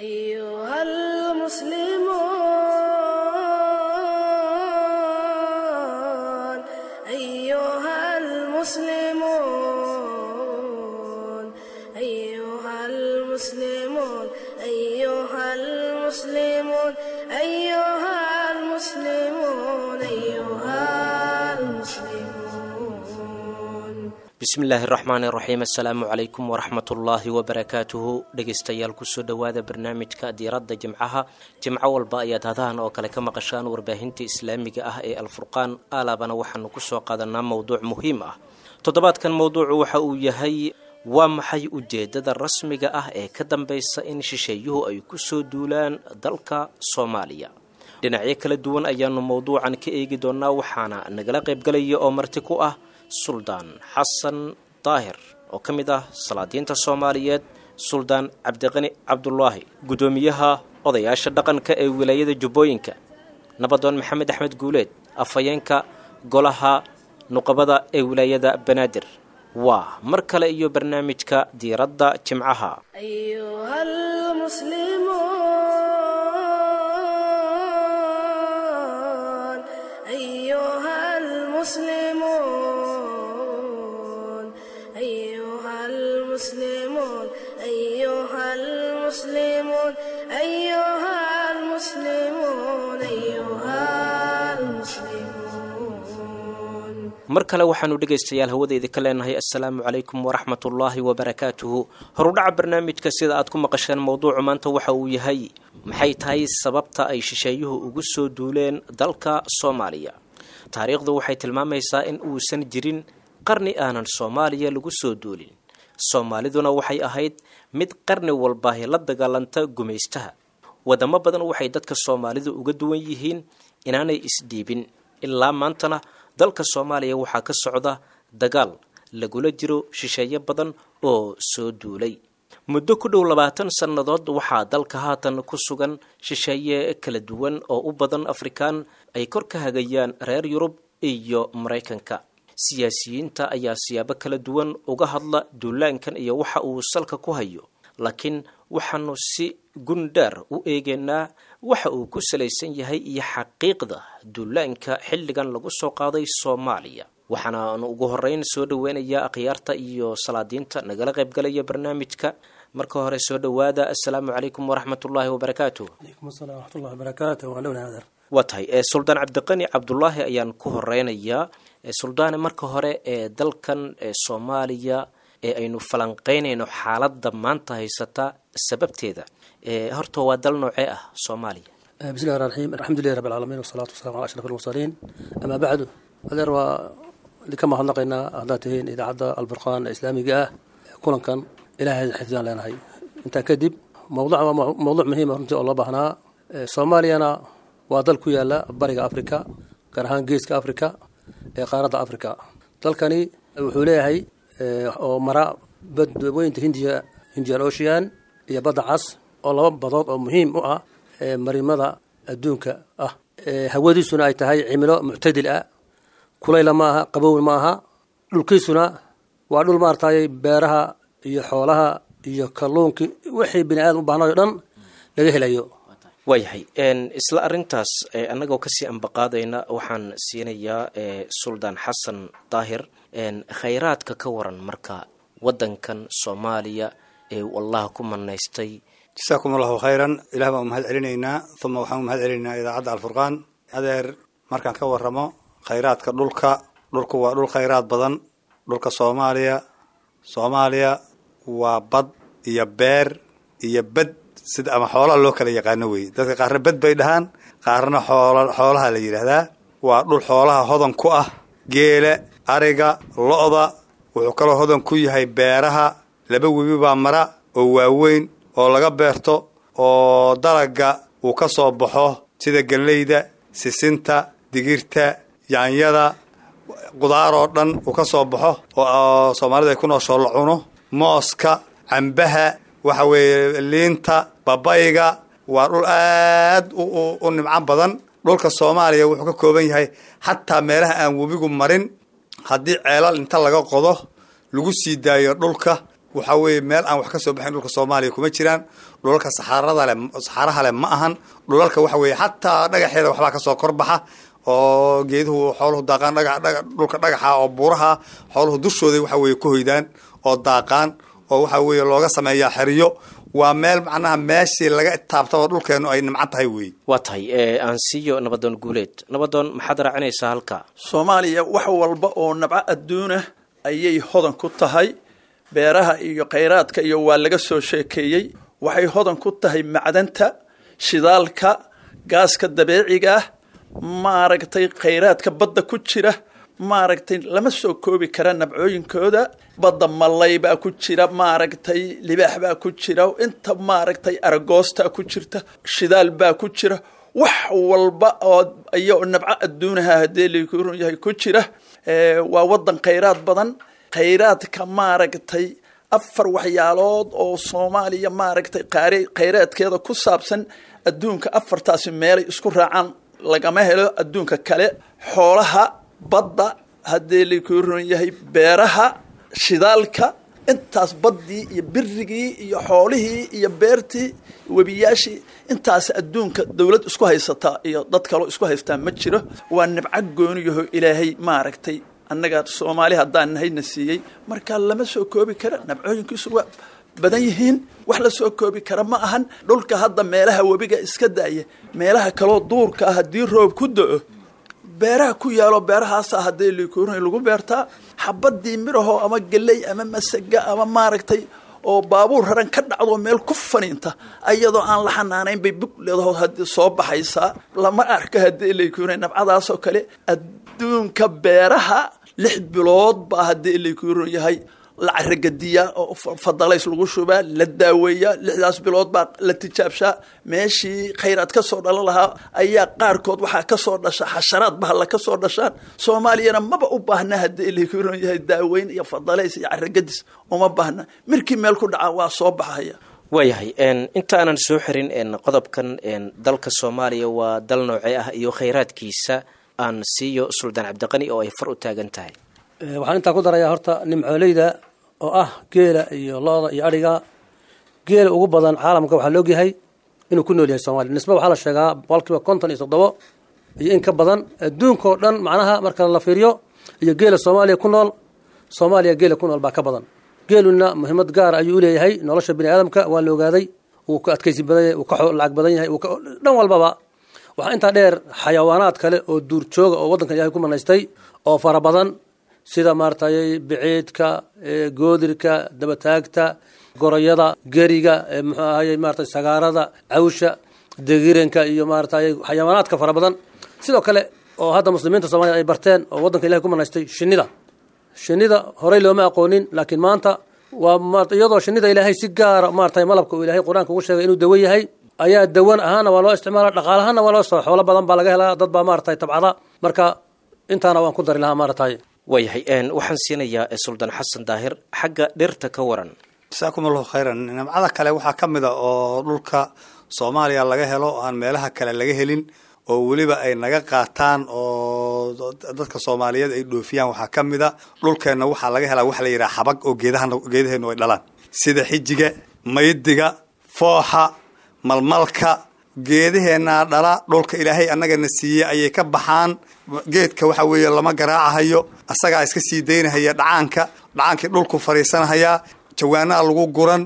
أيها المسلمون أيها المسلمون أيها المسلمون أيها المسلمون أيها المسلمون أيها المسلمون بسم الله الرحمن الرحيم السلام عليكم ورحمة الله وبركاته dhegeystayaal kusoo dhawaada barnaamijka diiradda jimcaha jimco walba ayaad hadahan oo kale ka maqashaan warbaahinta islaamiga ah ee Al-Furqaan alabana waxaanu kusoo qaadanaa mowduuc muhiim ah toddobaadkan mowduucu waxa uu yahay waa maxay ujeedada rasmiga ah ee ka dambaysa in shisheeyuhu ay kusoo duulaan dalka Soomaaliya dhinacyo kala duwan ayaanu mowduucan ka eegi doonaa waxaana nagala qayb galaya oo marti ku ah Suldaan Xasan Daahir oo kamid ah salaadiinta Soomaaliyeed Suldaan Cabdiqani Cabdullaahi gudoomiyaha odayaasha dhaqanka ee wilaayada Jubbooyinka Nabadoon Maxamed Axmed Guuleed afayeenka golaha nuqabada ee wilaayada Banaadir waa mar kale iyo barnaamijka diiradda jimcaha أيها المسلمون أيها المسلمون أيها المسلمون أيها المسلمون أيها المسلمون أيها المسلمون mar kale waxaanu dhageystayaal hawadeeda ka leenahay assalaamu calaykum waraxmatullaahi wabarakaatuhu horudhaca barnaamijka sida aad ku maqasheen mowduucu maanta waxa uu yahay maxay tahay sababta ay shisheeyuhu ugu soo duuleen dalka Soomaaliya taariikhdu waxay tilmaamaysaa in uusan jirin qarni aanan Soomaaliya lagu soo duulin Soomaaliduna waxay ahayd mid qarni walba la dagaalanta gumeystaha wadamo badan waxay dadka Soomaalidu uga duwan yihiin inaanay isdhiibin ilaa maantana dalka Soomaaliya waxaa ka socda dagaal lagula jiro shisheeye badan oo soo duulay muddo ku dhow 20 sanadood waxaa dalka haatan ku sugan shisheeye kala duwan oo u badan Afrikaan ay kor ka hagayaan reer Yurub iyo Mareykanka siyaasiyiinta ayaa siyaabo kala duwan uga hadla duulaankan iyo waxa uu salka ku hayo laakiin waxaanu si gundar u eegeynaa waxa uu ku salaysan yahay iyo xaqiiqda duulaanka xilligan lagu soo qaaday Soomaaliya waxaana ugu horeyn soo dhaweenaya akhyaarta iyo salaadiinta nagala qayb galaya barnaamijka marka hore soo dhawaada assalaamu calaykum waraxmatullaahi wabarakaatuh alaykum asalaam waraxmatullaahi wabarakaatuh wa dhawna watahay Suldaan Cabdiqani Cabdullaahi ayaan ku horeynayaa Suldaan marka hore dalkan Soomaaliya aynu falanqeynayno xaaladda maanta haysata sababteeda horta waa dal noocee ah Soomaaliya bismillahir rahmaanir rahiim alxamdulillahi rabbil aalamiin wasalaatu wasalaamu ala ashrafil mursaliin ama ba'du adeer waa kama hadlaqaynaa hadaateen idaacada Al-Furqaan islaamiga ah kulankan ilaahay xifdaan leenahay inta kadib mowduuc muhiim ah runtii oo loo baahnaa Soomaaliyana waa dal ku yaala bariga Afrika gaar ahaan geeska Afrika ee qaaradda Afrika dalkani wuxuu leeyahay oo mara badweynta Indian Ocean iyo badda Cas oo laba badood oo muhiim u ah marimada adduunka ah hawadiisuna ay tahay cimilo muctadil ah kulayl ma aha qabow ma aha dhulkiisuna waa dhul maartay beeraha iyo xoolaha iyo kalluunka wixii bini aadam u baahnaa dhan laga helayo waayahay isla arintaas anagoo kasii ambaqaadayna waxaan siinayaa Suldaan Xasan Daahir khayraadka ka waran marka wadankan Soomaaliya ee wallaah ku manaystay jazakumullahu khayran ilaahay baan mahad celinayna thumma waxaan mahad celinaa idaacada Al-Furqaan adeer markaan ka waramo khayraadka dhulku waa dhul khayraad badan dhulka Soomaaliya waa bad iyo beer iyo bad sida ama xoolaha loo kala yaqaan way dadka qaarna bad bay dhahaan qaarna xoolaha la yiraahdaa waa dhul xoolaha hodan ku ah geela ariga lo'da wuxuu kala hodan ku yahay beeraha laba webi baa mara oo waaweyn oo laga beerto oo dalaga uu ka soo baxo sida galeyda sisinta digirta yaanyada qudaar oo dhan uu ka soo baxo oo Soomaalida ay ku noosho la cuno mooska cambaha waxa weeye liinta babayga waa dhul aad u nimco badan dhulka Soomaaliya wuxuu ka kooban yahay hatta meelaha aan webigu marin haddii ceelal inta laga qodo lagu sii daayo dhulka waxa weeye meel aan wax ka soo baxayn dhulka Soomaaliya kuma jiraan dhulalka saxaraha leh ma ahan dhulalka waxa weeye xataa dhagaxeeda waxba ka soo korbaxa oo geeduhu xooluhu daaqaan dhulka dhagaxa oo buuraha xooluhu dushooda waxa weeye ku hoydaan oo daaqaan oo waxa weeye looga sameeyaa xiriyo waa meel macnaha meeshii laga taabtaba dhulkeenu ay nimcan tahay weeye waa tahay aan siiyo nabadoon guuleed nabadoon maxaad raacinaysaa halka Soomaaliya wax walba oo nabca adduuna ayay hodan ku tahay beeraha iyo kheyraadka iyo waa laga soo sheekeeyay waxay hodan ku tahay macdanta shidaalka gaaska dabiiciga maaragtay kheyraadka badda ku jira maaragtay lama soo koobi kara nabcooyinkooda badda malay baa ku jira maaragtay libaax baa ku jira inta maaragtay aragoosta ku jirta shidaal baa ku jira wax walba oo ayo nabca adduunaha hadii la yahay ku jira waa wadan kheyraad badan kheyraadka maaragtay afar waxyaalood oo Soomaaliya maaragtay kheyraadkeeda ku saabsan adduunka afartaasi meel isku raacaan lagama helo adduunka kale xoolaha badda hadii la yahay beeraha shidaalka intaas badii iyo birrigii iyo xoolihii iyo beertii wabiyaashi intaas adduunka dawlad isku haysata iyo dad kale isku haystaan ma jiro waa nibcad gooniyo Ilaahay maaragtay annaga Soomaali hadaan nahayna siiyay marka lama soo koobi kara nabcooyinkiisu waa badan yihiin wax la soo koobi kara ma ahan dhulka hadda meelaha wabiga iska daaya meelaha kale duurka hadii roob ku da'o beeraha ku yaalo beerahaas hadii lagu beertaa xabadii miraho ama galay ama masaga ama maaragtay oo baabuur raran ka dhacdo meel ku faniinta ayadoo aan la xanaanayn bay bugleedahay hadii soo baxaysa lama arka hadii nabcadaas oo kale adduunka beeraha 6 bilood baa hadii yahay la caragadiya oo fadalays lagu shubaa la daaweeya 6 bilood baa la tijaabshaa meeshii kheyraad ka soo dhalan lahaa ayaa qaarkood waxa ka soo dhasha xasharaad baa la ka soo dhashaan Soomaaliyana maba u baahna hadii yahay daaweyn iyo fadalays iyo caragadis uma baahna markii meel ku dhaca waa soo baxaya waayahay inta aanan soo xirin qodobkan dalka Soomaaliya waa dal noocay ah iyo kheyraadkiisa aan siiyo Suldaan Cabdiqani oo ay far u taagan tahay waxaan inta ku darayaa horta nimcooleyda oo ah geela iyo looda iyo ariga geela ugu badan caalamka waxa loo yahay inuu ku nool yahay Soomaaliya nisba waxa la sheegaa boqolkiiba 57 iyo in ka badan adduunka oo dhan macnaha marka la fiiriyo iyo geela Soomaaliya ku nool baa ka badan geeluna muhiimad gaar ayuu leeyahay nolosha bini'aadamka waa la ogaaday uu ka adkaysi badan yahay uu ka lacag badan yahay uu ka dhan walbaba waxa inta dheer xayawaanaad kale oo duur jooga oo wadanka Ilaahay ku manaystay oo fara badan sida maartay biciidka goodirka dabataagta gorayada gariga muxuu ahaayay maartay sagaarada cawsha deegiranka iyo maartay xayawaanaadka fara badan sidoo kale oo hadda muslimiinta Soomaaliya ay barteen oo wadanka Ilaahay ku manaystay shinida horey looma aqoonin laakiin maanta waa maartay iyadoo shinida Ilaahay si gaar ah maartay malabka oo Ilaahay Quraanka ugu sheegay inuu dawo yahay ayaa dawan ahaan waa loo isticmaalaa dhaqaalahaan waa loo soo xoolo badan baa laga helaa dad baa maartay tabcada marka intaana waan ku dari lahaa maartay waayahay waxaan siinayaa Suldaan Xasan Daahir xagga dhirta ka waran jazaakumullahu khayran nimcada kale waxa kamid ah oo dhulka Soomaaliya laga helo aan meelaha kale laga helin oo waliba ay naga qaataan oo dadka Soomaaliyeed ay dhoofiyaan waxa kamid ah dhulkeena waxa laga helaa wax la yiraahdo xabag oo geedaheenu ay dhalaan sida xijiga maydiga fooxa malmalka geedaheena dhala dhulka Ilaahay anaga na siiyay ayay ka baxaan geedka waxa weeye lama garaacayo asaga iska sii deynahaya dhacaanka dhulku fariisanaya jawaanaha lagu guran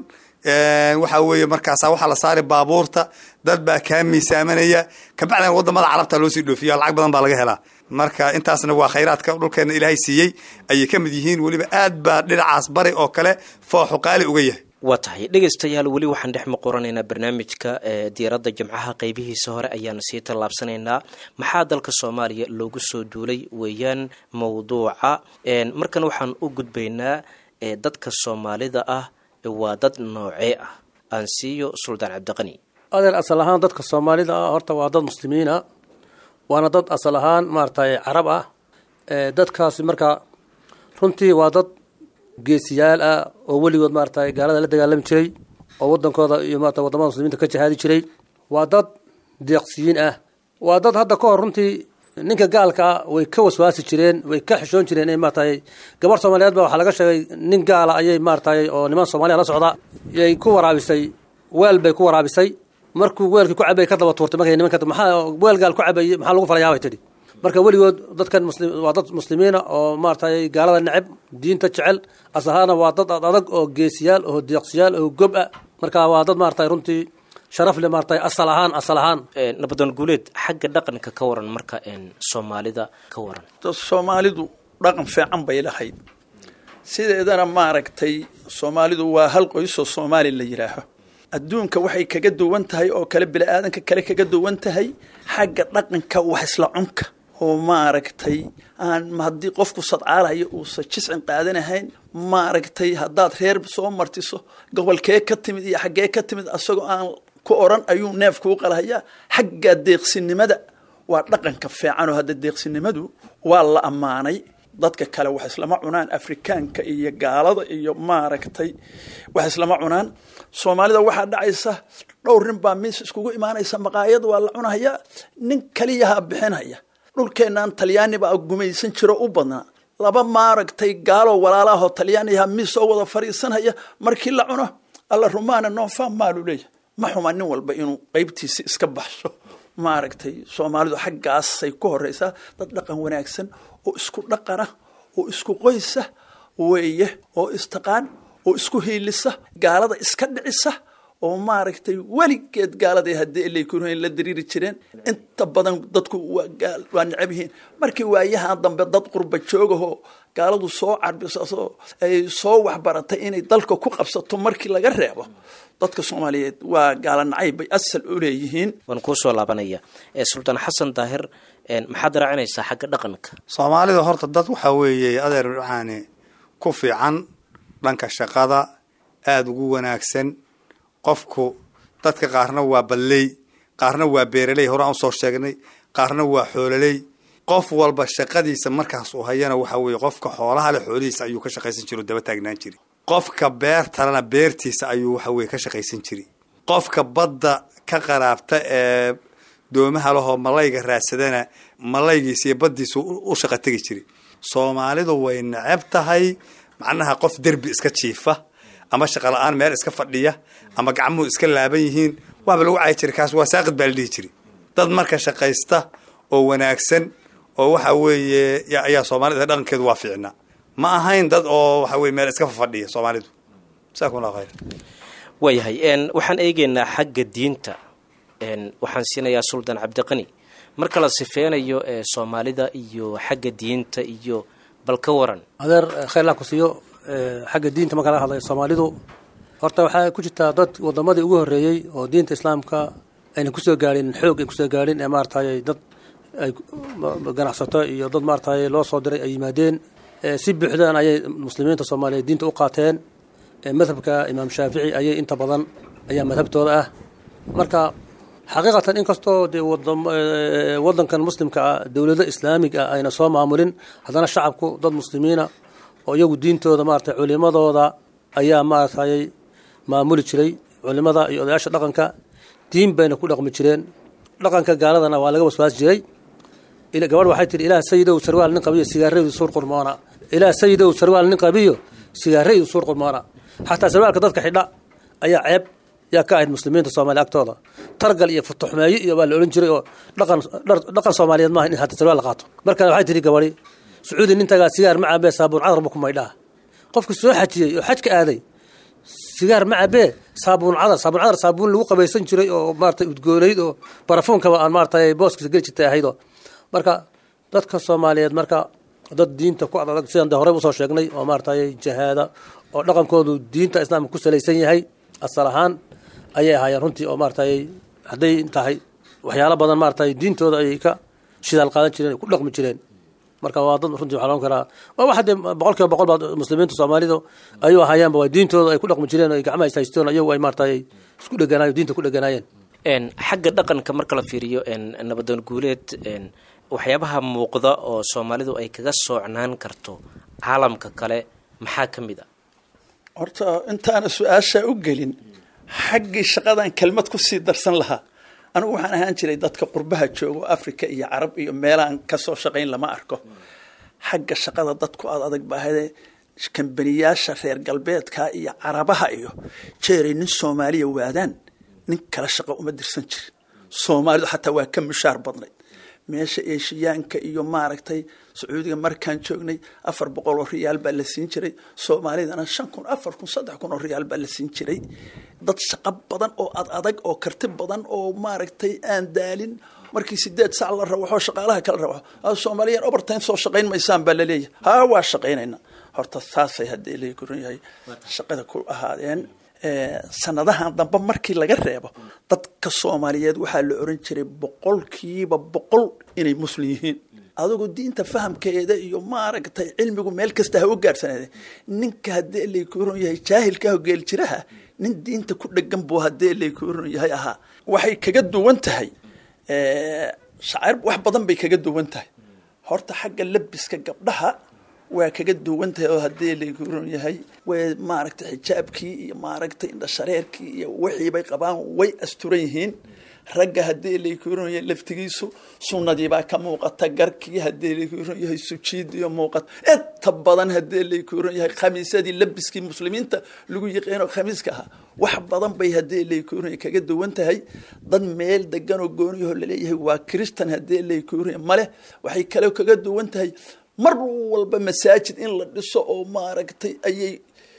waxa weeye markaas waxa la saari baabuurta dad baa ka miisaamanaya ka bacdan wadamada carabta loo sii dhoofiyo lacag badan baa laga helaa marka intaasna waa kheyraadka dhulkeena Ilaahay siiyay ayay kamid yihiin waliba aad baa dhinacaas bari oo kale fooxu qaali uga yahay waa tahay dhegeystayaal wali waxaan dhex maqoranaynaa barnaamijka diiradda jimcaha qaybihiisa hore ayaan sii tallaabsanaynaa maxaa dalka Soomaaliya loogu soo duulay weeyaan mawduuca markan waxaan u gudbaynaa dadka Soomaalida ah waa dad noocee ah aan siiyo Suldaan Cabdiqani adeer asal ahaan dadka Soomaalida ah horta waa dad muslimiin ah waana dad asal ahaan maartay carab ah dadkaasi marka runtii waa dad geesiyaal ah oo waligood maartay gaalada la dagaalami jiray oo wadankooda iyo maartay wadamada muslimiinta ka jihaadi jiray waa dad deeqsiin ah waa dad hadda ka hor runtii ninka gaalka way ka waswaasi jireen way ka xishoon jireen in maartay gabar Soomaaliyeed baa waxa laga sheegay nin gaala ayay maartay oo niman Soomaaliya la socda yay ku waraabisay weel bay ku waraabisay markuu weelkii ku cabay ka daba tuurtay markay nimanka maxaa weel gaal ku cabay maxaa lagu falayaa way tiri marka waligood dadkan waa dad muslimiina oo maartay gaalada nacab diinta jecel asahana waa dad adag oo geesiyaal oo deeqsiyaal oo gob ah marka waa dad maartay runtii sharaf le maartay asal ahaan nabadan guuleed xagga dhaqanka ka waran marka Soomaalida ka waran Soomaalidu dhaqan fiican bay lahayd sideedana maaragtay Soomaalidu waa hal qoys oo Soomaali la yiraahdo adduunka waxay kaga duwan tahay oo kale bini'aadanka kale kaga duwan tahay xagga dhaqanka wax isla cunka oo maaragtay aan hadii qofku sadcaalayo uu sajiscin qaadanahayn maaragtay hadaad reer soo martiso gobolkee ka timid iyo xagee ka timid asagoo aan ku oran ayuu neef ku qalahaya xagga deeqsinimada waa dhaqanka fiican oo hada deeqsinimadu waa la amaanay dadka kale wax islama cunaan Afrikaanka iyo gaalada iyo maaragtay wax islama cunaan Soomaalida waxa dhacaysa dhowr nin baa miis iskugu imaanaysa maqaayad waa la cunaya nin kaliya bixinaya dhulkeenan Talyaani baa gumaysan jiro u badnaa laba maaragtay gaalo walaalaha Talyaaniga miis oo wada fariisanaya markii la cuno alla rumaana noo fahmaalu leeyahay ma xumanin walba inuu qaybtiisa iska baxsho maaragtay Soomaalidu xaggaas ay ku horeysa dad dhaqan wanaagsan oo isku dhaqana oo isku qoysa weeye oo istaqaan oo isku hiilisa gaalada iska dhicisa oo maaragtay waligeed gaalada hadii ilay ku la diriiri jireen inta badan dadku waa nacabihiin markii waayaha dambe dad qurba joogaho gaaladu soo carbisaso ay soo wax baratay inay dalka ku qabsato markii laga reebo dadka Soomaaliyeed waa gaalan nacayb ay asal u leeyihiin waan ku soo laabanaya Sultan Xasan Daahir maxaad raacinaysaa xagga dhaqanka Soomaalida horta dad waxa weeye adeer waxaani ku fiican dhanka shaqada aad ugu wanaagsan qofku dadka qaarna waa balley qaarna waa beeraley hore aan soo sheegnay qaarna waa xoololey qof walba shaqadiisa markaas uu hayana waxa weeye qofka xoolaha leh xoolihiisa ayuu ka shaqaysan jiray daba taagnaan jiray qofka beertana beertiisa ayuu waxa weeye ka shaqaysan jiray qofka badda ka qaraabta ee doomaha lahoo malayga raadsadana malaygiisa iyo baddiisa u shaqo tagi jiray Soomaalidu way nacab tahay macnaha qof derbi iska jiifa ama shaqo la'aan meel iska fadhiya ama gacmuhu iska laaban yihiin waaba lagu caay jiray kaas waa saaqid baa la dhihi jiray dad marka shaqaysta oo wanaagsan oo waxa weeye ayaa Soomaalida dhaqankeedu waa fiicnaa ma ahayn dad oo waxa weeye meel iska fadhiya Soomaalidu saakuna khayr wayahay waxaan eegeynaa xagga diinta waxaan siinayaa Sultan Cabdiqani marka la sifeenayo Soomaalida iyo xagga diinta iyo balka waran adeer khayr la ku siiyo xagga diinta marka la hadlayo Soomaalidu horta waxa ku jirta dad wadamadii ugu horeeyay oo diinta islaamka ayna ku soo gaarin xoog ay ku soo gaarin ee maartay dad ay ganacsato iyo dad maartay loo soo diray ay yimaadeen si buuxdaan ayay muslimiinta Soomaaliyeed diinta u qaateen madhabka Imaam Shaafici ayay inta badan ayaa madhabtooda ah marka xaqiiqatan in kasto wadankan muslimka dawladda islaamiga ayna soo maamulin hadana shacabku dad muslimiina oo iyagu diintooda maartay culimadooda ayaa maartay maamuli jiray culimada iyo odayaasha dhaqanka diin bayna ku dhaqmi jireen dhaqanka gaaladana waa laga waswaas jiray ila gabadh waxay tiri ilaa sayidow sarwaal nin qabiyo sigaaradu suur qurmaana ilaa sayidow sarwaal nin qabiyo sigaaradu suur qurmaana hatta sarwaalka dadka xidha ayaa ceeb yaa ka ahayd muslimiinta Soomaaliya agtooda targal iyo futuxmeeyo iyo waa la oran jiray oo dhaqan Soomaaliyeed ma in hatta sarwaal la qaato marka waxay tiri gabadhi Sacuudi nintaga sigaar ma cabe saabuun cadar ma ku maydhaa qofka soo xajiyay oo xajka aaday sigaar ma cabe saabuun cadar saabuun lagu qabaysan jiray oo maartay udgoonayd oo barafuunka aan maartay booskiisa gal jirtay ahaydo marka dadka Soomaaliyeed marka dad diinta ku adag sidaan hore u soo sheegnay oo maartay jihaada oo dhaqankoodu diinta islaamka ku salaysan yahay asal ahaan ayay ahaayeen runtii oo maartay haday tahay waxyaalo badan maartay diintooda ay ka shidaal qaadan jireen ku dhaqmi jireen marka waa dad runtii waxa loo karaa waa waxa boqolkiiba boqol muslimiinta Soomaalidu ayuu ahaayeen waa diintooda ay ku dhaqmi jireen oo gacmaha haystoon ayagu ay maartay isku dhaganaayeen diinta ku dhaganaayeen xagga dhaqanka marka la fiiriyo nabadan guuleed waxyaabaha muuqda oo Soomaalidu ay kaga soocnaan karto caalamka kale maxaa kamid ah horta intaan su'aasha u gelin xaggi shaqadan kelmad ku sii darsan lahaa anigu waxaan ahaan jiray dadka qurbaha joogo Afrika iyo Carab iyo meelaan ka soo shaqayn lama arko xagga shaqada dadku adag baahade kambaniyaasha reer galbeedka iyo Carabaha iyo jeerinin Soomaaliya waadaan nin kala shaqo uma dirsan jirin Soomaalidu xataa waa ka mushaar badnay meesha Eeshiyaanka iyo maaragtay Sacuudiga markaan joognay 400 oo riyaal baa la siin jiray Soomaalidana 5,000 4,000 3,000 oo riyaal baa la siin jiray dad shaqo badan oo adag oo karti badan oo maaragtay aan daalin markii 8 saac la rabo shaqaalaha kala rabo Soomaaliyan overtime soo shaqayn maysaan baa la leeyahay waa shaqaynayna horta saasay hadii la koran yahay shaqada ku ahaadeen sanadahan dambe markii laga reebo dadka Soomaaliyeed waxa la oran jiray 100% inay muslim yihiin adigu diinta fahamkeeda iyo maaragtay cilmigu meel kasta ha u gaarsanaaday ninka hadii la koran yahay jaahilka oo geel jiraha nin diinta ku dhagan buu hadii la koran yahay aha waxay kaga duwan tahay shaacir wax badan bay kaga duwan tahay horta xagga labiska gabdhaha waa kaga duwan tahay oo hadii la koran yahay way maaragtay xijaabkii iyo maaragtay indha shareerkii iyo wixii bay qabaan way asturan yihiin ragga hadii la koran yahay laftigiisu sunnadii baa ka muuqata garkii hadii la koran yahay sujiid iyo muuqata inta badan hadii la koran yahay khamiisadii labiskii muslimiinta lagu yaqaan khamiiska wax badan bay hadii la koran yahay kaga duwan tahay dad meel degan oo gooniyo leeyahay waa Christian hadii la koran yahay male waxay kale kaga duwan tahay mar walba masaajid in la dhiso oo maaragtay ayay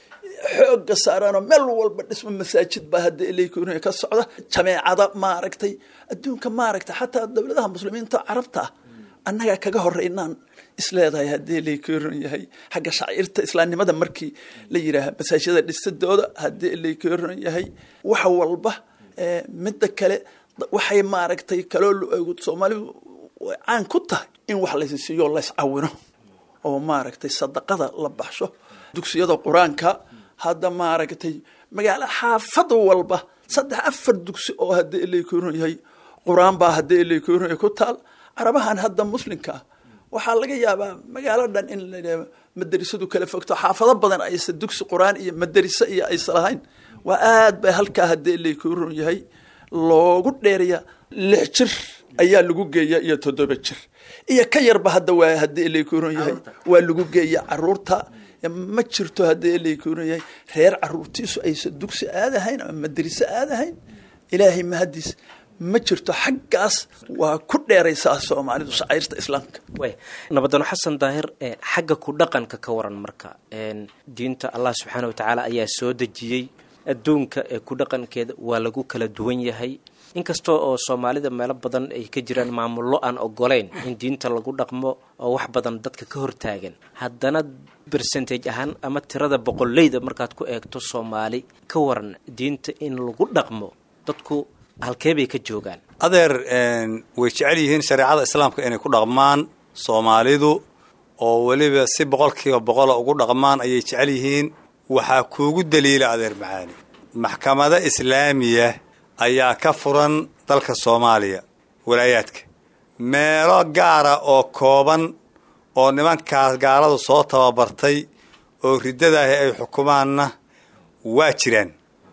xoog saaraan meel walba dhismo masaajid baa hadii la koran ka socda jameecada maaragtay adduunka maaragtay xataa dawladaha muslimiinta Carabta annaga kaga horeynaan isleedahay hadii la koran yahay xagga shaciirta islaamnimada markii la yiraahdo masaajidada dhisidooda hadii la koran yahay wax walba mid kale waxay maaragtay kale Soomaalidu aan ku tahay in wax la siiyo la iscaawino oo maaragtay sadaqada la baxsho dugsiyada quraanka hadda maaragtay magaala xaafad walba 3-4 dugsi oo hadii la koran yahay quraan baa hadii la koran yahay ku taal Carabahan hadda muslimka waxa laga yaabaa magaaladan in la madrasadu kala fogto xaafado badan ay dugsi quraan iyo madrasa iyo ay salahayn waa aad bay halka hadii la koran yahay loogu dheeriya 6 jir ayaa lagu geeyaa iyo 7 jir iyo ka yarba hadda waa hadii la koran yahay waa lagu geeyaa caruurta ma jirto hadii la koran yahay reer caruurtiisu ay dugsi aadahayn ama madrasa aadahayn ilaahi mahadis ma jirto xaggaas waa ku dheeraysaa Soomaalidu shaciirta islaamka way nabadano xasan daahir xagga ku dhaqanka ka waran marka diinta Allah subhanahu wa ta'ala ayaa soo dajiyay adduunka ku dhaqankeeda waa lagu kala duwan yahay inkastoo oo Soomaalida meel badan ay ka jiraan maamullo aan ogoleen in diinta lagu dhaqmo oo wax badan dadka ka hortaagan haddana percentage ahaan ama tirada boqolleyda markaad ku eegto Soomaali ka waran diinta in lagu dhaqmo dadku halkee bay ka joogaan adeer way jecel yihiin shariicada islaamka inay ku dhaqmaan Soomaalidu oo waliba si 100% ugu dhaqmaan ayay jecel yihiin waxa kuugu daliila adeer macaani maxkamada islaamiga ayaa ka furan dalka Soomaaliya walaayaadka meelo gaara oo kooban oo nimankaas gaaladu soo tababartay oo ridada ay xukumaanna waa jiraan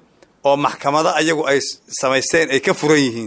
oo maxkamada ayagu ay samaysteen ay ka furan yihiin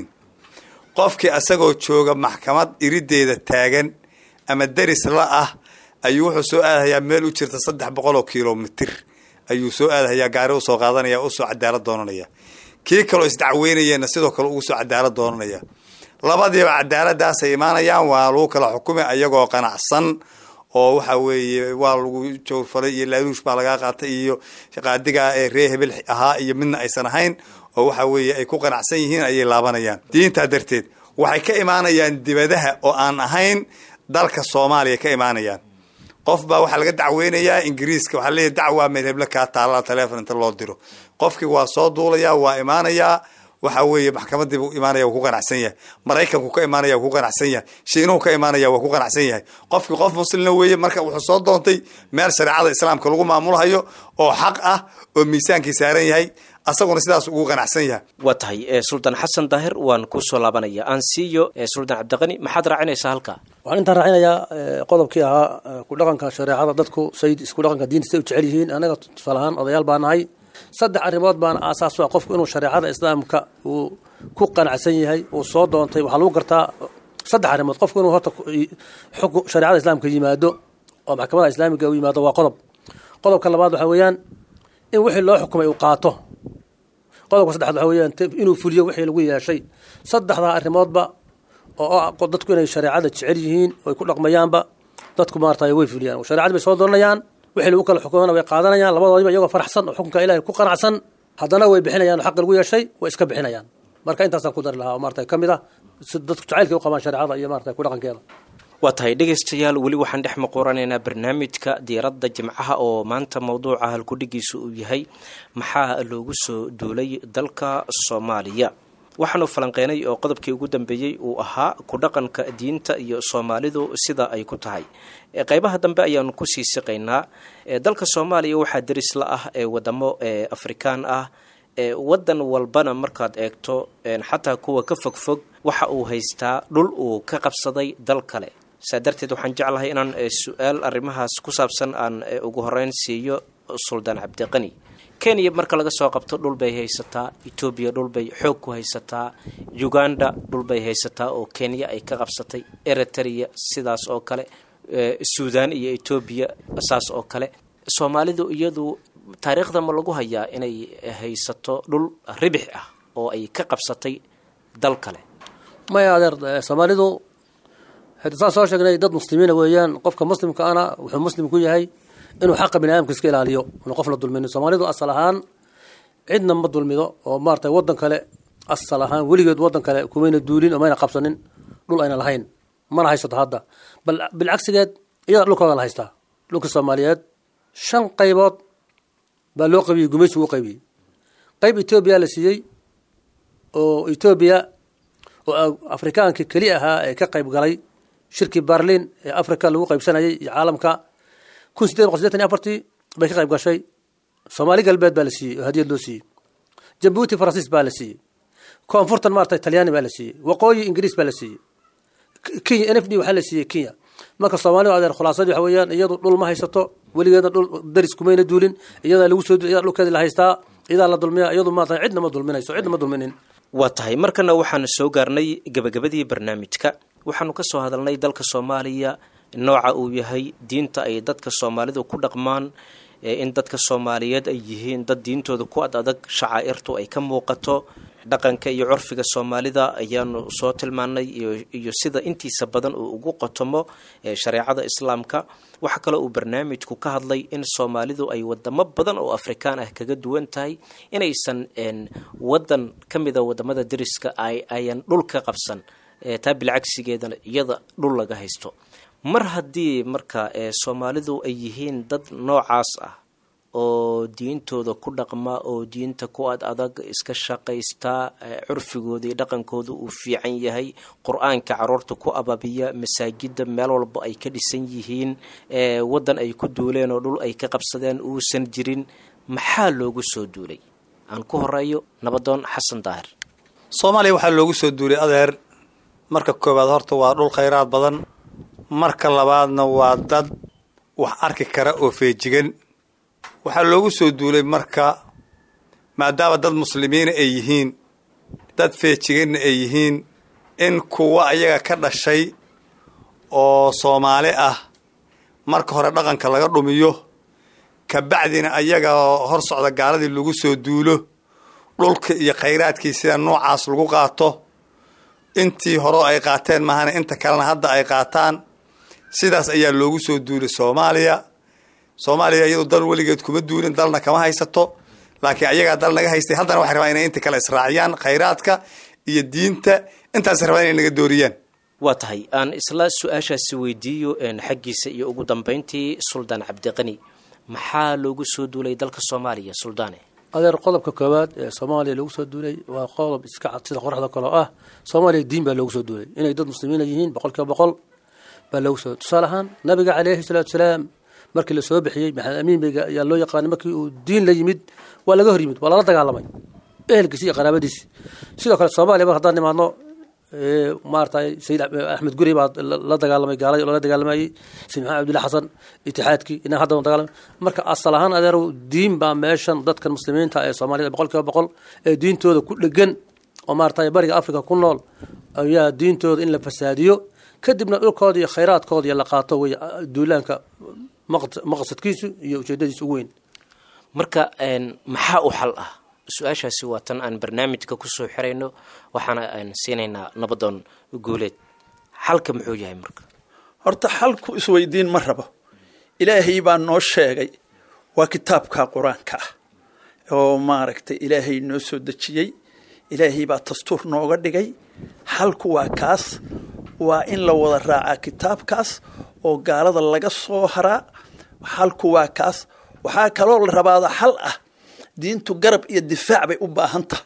qofkii asagoo jooga maxkamad irideeda taagan ama daris la ah ayuu wuxuu soo aadayaa meel u jirta 300 kilomitir ayuu soo aadayaa gaari u soo qaadanaya oo soo cadaalad doonanaya kii kale isdacweynayna sidoo kale ugu soo cadaalad doonanaya labadiiba cadaaladaas ay imaanayaan waa lagu kala xukumay ayagoo qanacsan oo waxa weeye waa lagu joorfalay iyo laaluush baa laga qaatay iyo qaadiga ee reer hebel ahaa iyo midna aysan ahayn oo waxa weeye ay ku qanacsan yihiin ayay laabanayaan diinta darteed waxay ka imaanayaan dibadaha oo aan ahayn dalka Soomaaliya ka imaanayaan qof baa waxa laga dacweynayaa Ingiriiska waxa leeyahay dacwa meel hebel ka taala telefoon inta loo diro qofkii waa soo duulaya waa imaanaya waxa weeye maxkamadii uu imaanaya ku qanacsan yahay Mareykanku ka imaanaya ku qanacsan yahay Shiinuhu ka imaanaya waa ku qanacsan yahay qofkii qof muslim weeye marka wuxuu soo doontay meel shariicada islaamka lagu maamulayo oo xaq ah oo miisaankii saaran yahay asaguna sidaas ugu qanacsan yahay watahay Sultan Xasan Daahir waan ku soo laabanaya aan siiyo Sultan Cabdiqani maxaad raacinaysaa halka waxaan inta raacinayaa qodobkii ahaa ku dhaqanka shariicada dadku sayid isku dhaqanka diinta u jecel yihiin anaga tusaalahan odayaal baan nahay 3 arrimood baan aasaas u ah qofku inuu shariicada islaamka uu ku qanacsan yahay uu soo doontay waxaa lagu gartaa saddex arrimood qofku inuu horta xukun shariicada islaamka yimaado oo maxkamada islaamiga u yimaado waa qodobka labaad waxaa weeyaan in wixii loo xukumay uu qaato qodobka saddexaad waxaa weeyaan inuu fuliyo wixii lagu yeeshay saddexdaa arrimoodba oo dadku inay shareecada jecel yihiin oo ay ku dhaqmayaanba dadku maartay way fuliyaan shareecada bay soo dooranayaan wixii lagu kala xukumana way qaadanayaan labadoodiba iyagoo faraxsan oo xukunka ilaahay ku qanacsan haddana way bixinayaan xaq lagu yeeshay way iska bixinayaan marka intaasaan ku dari lahaa oo maartay kamid ah dadku jacaylka u qabaan shareecada iyo maartay ku dhaqankeeda waa tahay dhegaystayaal weli waxaan dhex maqoranaynaa barnaamijka diiradda jimcaha oo maanta mawduuca halkudhigiisu uu yahay maxaa loogu soo duulay dalka Soomaaliya waxaanu falanqeynay oo qodobkii ugu dambeeyay uu ahaa ku dhaqanka diinta iyo Soomaalidu sida ay ku tahay qaybaha dambe ayaanu ku sii siqaynaa dalka Soomaaliya waxaa daris la ah wadamo Afrikaan ah wadan walbana markaad eegto xataa kuwa ka fogfog waxa uu haystaa dhul uu ka qabsaday dal kale saadarteed waxaan jeclahay inaan su'aal arrimahaas ku saabsan aan ugu horeyn siiyo Suldaan Cabdiqani Kenya marka laga soo qabto dhul bay haysataa Ethiopia dhul bay xoog ku haysataa Uganda dhul bay haysataa oo Kenya ay ka qabsatay Eritrea sidaas oo kale Suudaan iyo Ethiopia asaas oo kale Soomaalidu iyadu taariikhda ma lagu hayaa inay haysato dhul ribix ah oo ay ka qabsatay dal kale ma yaadeer Soomaalidu hadda soo sheegnay dad muslimiin weeyaan qofka muslimka ana wuxuu muslim ku yahay inuu xaq bini'aadamka iska ilaaliyo inuu qof la dulmin Soomaalidu asal ahaan cidna ma dulmido oo maartay wadan kale asal ahaan weligeed wadan kale kumayna duulin oo mayna qabsanin dhul ayna lahayn mana haysato hadda bal bilcagsigeed iyada dhulkooda la haystaa dhulka Soomaaliyeed 5 qaybood baa loo qaybiyay gumaysigu u qaybiyay qayb Ethiopia la siiyay oo Ethiopia oo Afrikaanka kali ahaa ee ka qayb galay shirki Berlin ee Afrika lagu qaybsanayay iyo caalamka 1984 bay ka qayb gashay Soomaali galbeed baa la siiyay oo hadiyad loo siiyay Djibouti Faransiis baa la siiyay koonfurtan maartay Talyaani baa la siiyay waqooyi Ingiriis baa la siiyay Kenya NFD waxa la siiyay Kenya marka Soomaalidu adeer khulaasadii waxa weeyaan iyadu dhul ma haysato weligeeda dhul daris kumayna duulin iyada lagu soo iyada dhulkeeda la haystaa iyada la dulmiyaa iyadu ma tahay cidna ma dulminayso cidna ma dulminin waa tahay markana waxaan soo gaarnay gabagabadii barnaamijka waxaanu ka soo hadalnay dalka Soomaaliya nooca uu yahay diinta ay dadka Soomaalidu ku dhaqmaan in dadka Soomaaliyeed ay yihiin dad diintooda ku adag shacaa'irtu ay ka muuqato dhaqanka iyo curfiga Soomaalida ayaanu soo tilmaanay iyo sida intiisa badan uu ugu qotomo shariicada islaamka waxa kale uu barnaamijku ka hadlay in Soomaalidu ay wadamo badan oo Afrikaan ah kaga duwan tahay inaysan wadan kamida wadamada dariska ayan dhul ka qabsan taa bilcagsigeedana iyada dhul laga haysto mar haddii marka Soomaalidu ay yihiin dad noocaas ah oo diintooda ku dhaqma oo diinta ku adag iska shaqaysta curfigooda iyo dhaqankooda uu fiican yahay quraanka carruurta ku ababiya masaajida meel walba ay ka dhisan yihiin wadan ay ku duuleen oo dhul ay ka qabsadeen uusan jirin maxaa loogu soo duulay aan ku horeeyo nabadoon Xasan Daahir Soomaaliya waxa loogu soo duulay adeer marka koobaad horta waa dhul khayraad badan marka labaadna waa dad wax arki kara oo feejigan waxa loogu soo duulay marka maadaama dad muslimiin ay yihiin dad feejigan ay yihiin in kuwa ayaga ka dhashay oo Soomaali ah marka hore dhaqanka laga dhumiyo ka bacdina ayaga hor socda gaaladii lagu soo duulo dhulka iyo khayraadkiisa noocaas lagu qaato intii hore ay qaateen mahana inta kalena hadda ay qaataan sidaas ayaa loogu soo duulay Soomaaliya iyadoo dal weligeed kuma duulin dalna kama haysato laakiin ayaga dal naga haystay haddana waxay rabaan inay inta kale israaciyaan khayraadka iyo diinta intaas rabaan inay naga dooriyaan waa tahay aan isla su'aashaasi weydiiyo xaqiisa iyo ugu dambeyntii Suldaan Cabdiqani maxaa loogu soo duulay dalka Soomaaliya Suldaane adeer qodobka koowaad ee Soomaaliya loogu soo duulay waa qodob iska cad sida qorraxda kale ah Soomaaliya diin baa loogu soo duulay inay dad muslimiin yihiin 100% baa loogu soo tusaalahan nabiga kaleeyhi salaatu salaam markii la soo bixiyay maxamed amiin bayga ayaa loo yaqaan markii uu diin la yimid waa laga hor yimid waa la dagaalamay ehelkiisa iyo qaraabadiisa sidoo kale Soomaaliya mar haddaan nimaadno maartay Sayyid Axmed Guri baa la dagaalamay gaalada la dagaalamay Sayyid Abdullah Xasan itixaadkii inaa hadda dagaalamay marka asal ahaan adeer diin baa meeshan dadka muslimiinta ee Soomaaliya 100% ee diintooda ku dhagan oo maaragtay bariga africa ku nool ayaa diintooda in la fasaadiyo kadibna dhulkooda iyo khayraadkooda la qaato way duulaanka maqsadkiisu iyo ujeedadiisu ugu weyn. marka maxaa u xal ah su-aashaasi waa tan aan barnaamijka kusoo xirayno waxaana aan siinaynaa nabadoon guuleed xalka muxuu yahay marka? horta xalku isweydiin ma rabo, ilaahay baa noo sheegay, waa kitaabka qur-aanka ah oo maaragtay ilaahay noo soo dejiyey, ilaahay baa dastuur nooga dhigay. xalku waa kaas, waa in la wada raacaa kitaabkaas oo gaalada laga soo haraa. xalku waa kaas. waxaa kaloo la rabaada xal ah, diintu garab iyo difaac bay u baahan tahay,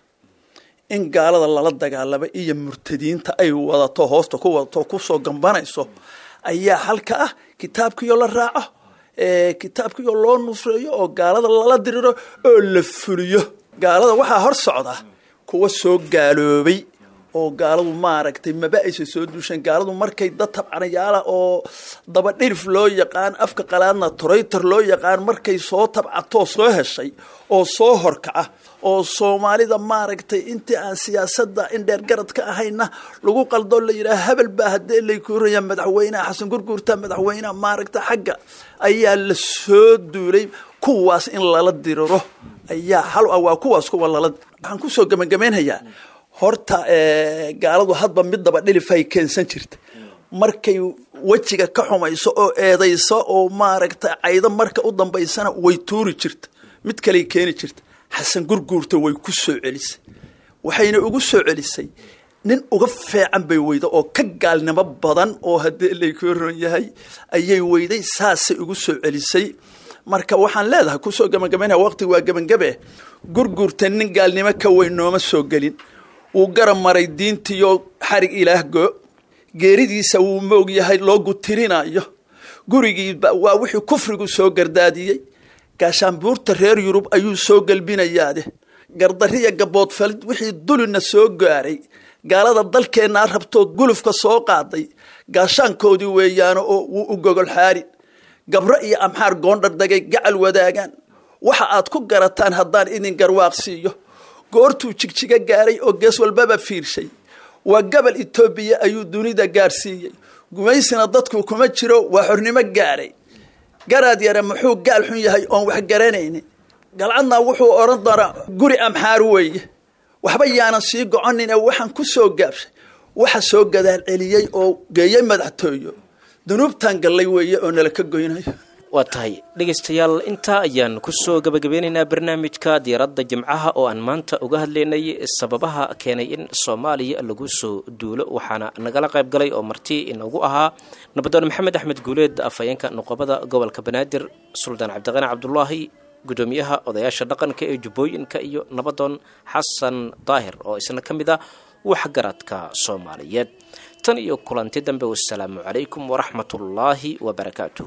in gaalada lala dagaalamo iyo murtadiinta ay wadato hoosta ku wadato kusoo gambanayso ayaa xalka ah. kitaabkiyo la raaco, kitaabkiyo loo nusreeyo oo gaalada lala diriro oo la fuliyo. gaalada waxaa hor socda kuwa soo gaaloobay oo gaaladu maaragtay maba aysa soo duusheen. gaaladu markay dad tabcanayaala oo daba dhirif loo yaqaan, afka qalaadna toraytor loo yaqaan, markay soo tabcatoo soo heshay oo soo horkaca oo soomaalida maaragtay intii aan siyaasadda indheer garad ka ahayna lagu qaldo la yidhaha hebel baa haddee lay kuuraya madaxweyneha xasan gurguurta madaxweyneha maaragta xagga ayaa la soo duulay. kuwaas in lala diriro ayaa xal ah. waa kuwaas kuwa waxaan kusoo gabagabaynayaa horta gaaladu hadba mid daba dhilifay keensan jirta, markay wejiga ka xumayso oo eedayso oo maaragtay caydo marka u dambaysana way tuuri jirta, mid kale keeni jirta. xasan gurguurta way ku soo celisay, waxayna ugu soo celisay nin uga fiican bay weyda oo ka gaalnimo badan oo haddii lay ku ron yahay ayay weyday, saasay ugu soo celisay. marka waxaan leedahay kusoo gabagabaynaya waqti waa gabangabe, gurguurta nin gaalnimo ka weyn nooma soo gelin. wuu garab maray diintiyo xarig ilaah go, geeridiisa wuu moog yahay loo gutirinayo. gurigii waa wixii kufrigu soo gardaadiyey. gaashaanbuurta reer yurub ayuu soo galbinayaade, gardariya gaboodfalid wixii dulina soo gaaray. gaalada dalkeennaa rabtoo gulufka soo qaaday, gaashaankoodii weeyaano oo wuu u gogol xaarin. gabro iyo amxaar goondhar dagay gacal wadaagaan, waxa aad ku garataan haddaan idin garwaaqsiiyo. goortuu jigjiga gaaray oo gees walbaba fiirshay, waa gabal Itoobiya ayuu dunida gaarsiiyey. gumaysina dadku kuma jiro, waa xornimo gaaray. garaad yare muxuu gaal xun yahay oon wax garanaynin, galcadna wuxuu oran doonaa guri amxaar weeye. waxba yaanan sii goconine waxaan ku soo gaabshay, waxa soo gadaal celiyey oo geeyey madaxtooyo, dunuubtan gallay weeye oo nala ka goynayo. waa tahay dhegaystayaal, intaa ayaan kusoo gabagabeynaynaa barnaamijka diiradda jimcaha oo aan maanta uga hadlaynay sababaha keenay in soomaaliya lagu soo duulo. waxaana nagala qayb galay oo marti inoogu ahaa nabadoon maxamed axmed guuleed, afhayeenka nuqabada gobolka banaadir, suldaan cabdiqani cabdulaahi, gudoomiyaha odayaasha dhaqanka ee jubbooyinka, iyo nabadoon xasan daahir oo isna ka mid ah waxgaradka soomaaliyeed. tan iyo kulanti dambe, wassalaamu calaykum waraxmatullaahi wabarakaatuh.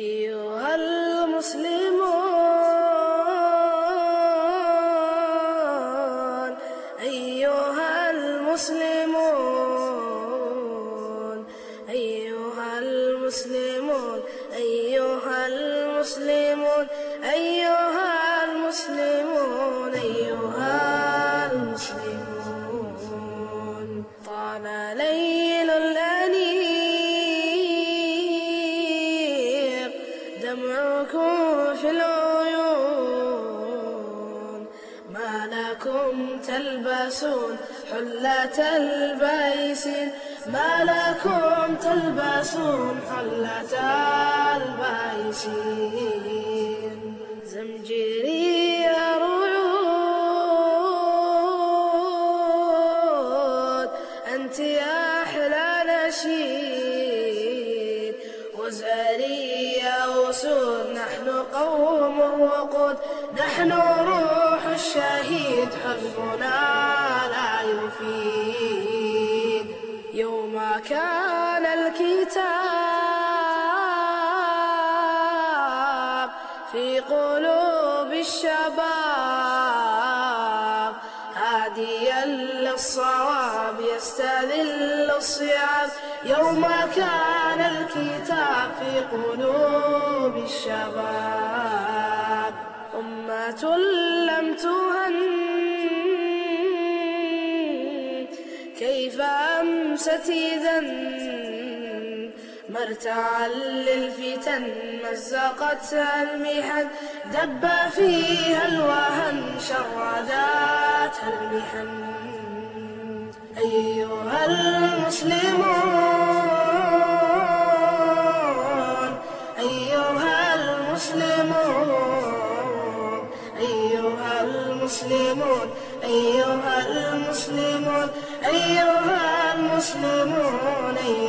أيها المسلمون أيها المسلمون أيها المسلمون أيها المسلمون أيها المسلمون أيها المسلمون طال ليل الأنيق دمعكم في العيون ما لكم تلبسون حلة البيسين ما لكم تلبسون حلة البيسين زمجري رعود أنت يا أحلى نشيد وزاري يا أسود نحن قوم وقود نحن روح الشهيد حزبنا لا يفيد يوم كان الكتاب في قلوب الشباب هاديا للصواب يستذل الصيام يوم كان الكتاب في قلوب الشباب أمة لم تهن فأمست إذا مرتعا للفتن مزقتها المحن دب فيها الوهن شرداتها المحن أيها المسلمون أيها المسلمون أيها المسلمون أيها المسلمون أيها المسلمون